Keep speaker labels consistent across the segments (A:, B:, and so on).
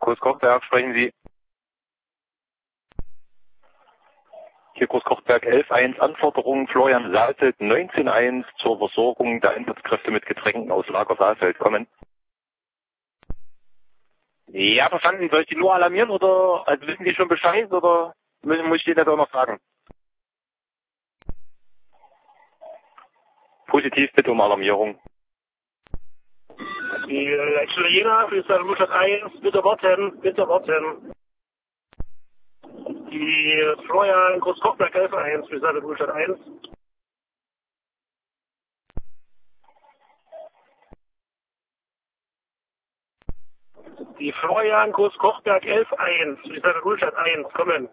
A: Großkochberg, sprechen Sie. Hier Großkochberg 11.1, Anforderung Florian Saalfeld 19.1 zur Versorgung der Einsatzkräfte mit Getränken aus Lager Saalfeld kommen. Ja, verstanden. Soll ich die nur alarmieren oder also wissen die schon Bescheid oder muss ich denen das auch noch sagen? Positiv, bitte um Alarmierung.
B: Die Italiener ist dann Stadt 1, bitte warten, bitte warten. Die Florian Großkochberg 11.1, wir sind Stadt 1. Die Florian Großkochberg 11.1, wir sind Stadt 1, kommen.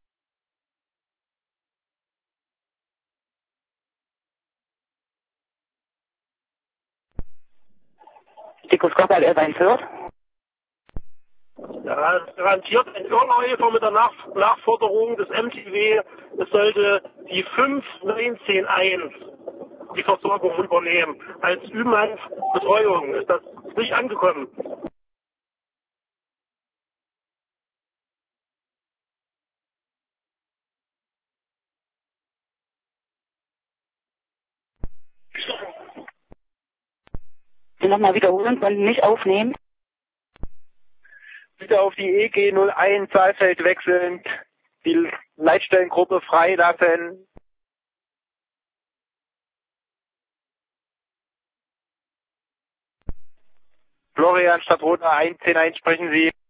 C: Die Großkochberg 11.1 hört.
B: Ja, es garantiert ein Irrläufer mit der Nachforderung des MTW. Es sollte die 5.19.1 die Versorgung übernehmen. Als Übmannsbetreuung ist das nicht angekommen.
C: Sie nochmal wiederholen, konnten nicht aufnehmen.
A: Bitte auf die EG 01 Saalfeld wechselnd, die Leitstellengruppe freilassen. Florian Stadtroter 1.10.1, sprechen Sie.